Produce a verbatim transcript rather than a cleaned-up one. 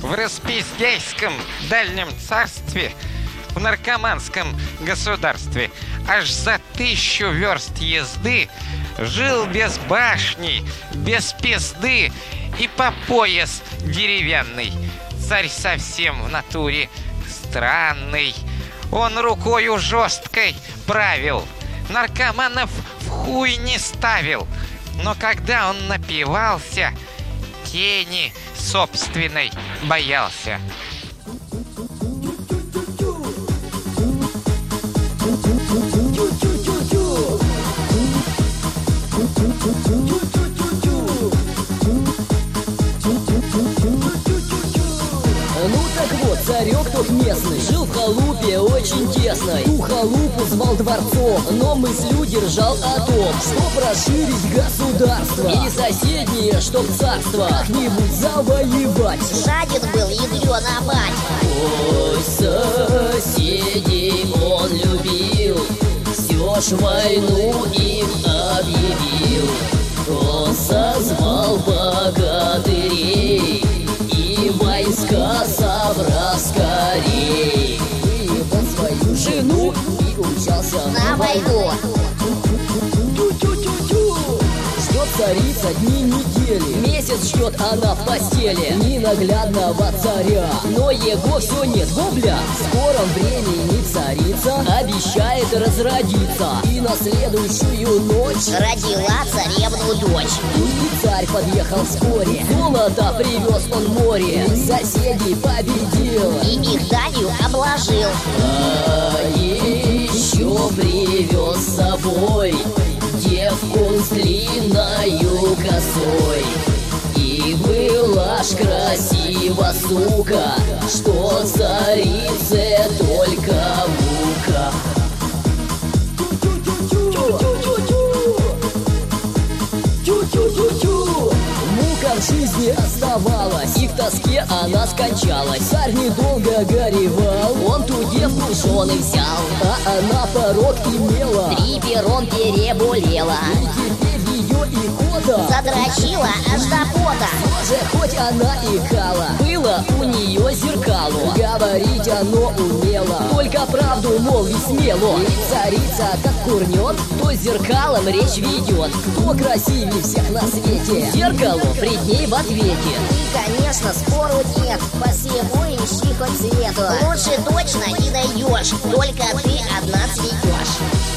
В Распиздяйском дальнем царстве, в наркоманском государстве, аж за тысячу верст езды жил без башни, без пизды и по пояс деревянный. Царь совсем в натуре странный. Он рукою жесткой правил, наркоманов в хуй не ставил. Но когда он напивался, тени собственной боялся. Ну так вот, царек тот местный жил в халупе очень тесной. Ту халупу звал дворцом, но мыслью держал о том, чтоб расширить государство и соседние, чтоб царство как-нибудь завоевать. Жаден был ядрёна мать. Ой, соседей он любил, все ж войну им объявил. Он созвал богатырей и войска собрал скорей. Выебал свою жену и умчался На войну. Ждет царица дни недели, месяц ждет она в постели ненаглядного царя. Но его все нет, вобля. В скором времени царица обещает разродиться, и на следующую ночь Родила царевну дочь. и царь подъехал вскоре. Золото привез он море, соседей победил И их данью обложил. а еще привез с собой девку с длинною косой. И была ж красива сука, что царице только мука. Мука в жизни оставалась, и в тоске она скончалась. Царь недолго горевал, он ту девку жены взял, а она порок имела, Три пером переболела. и теперь ее икота Задрочила аж до пота. же хоть она и кала, было у нее зеркало, говорить оно умело, только правду молви смело. И царица как курнет, то зеркалом речь ведет. Кто красивее всех на свете, зеркало пред ней в ответе. И, конечно, спору нет. По всему ищи хоть цвету. Лучше точно не даешь, только ты одна цветешь.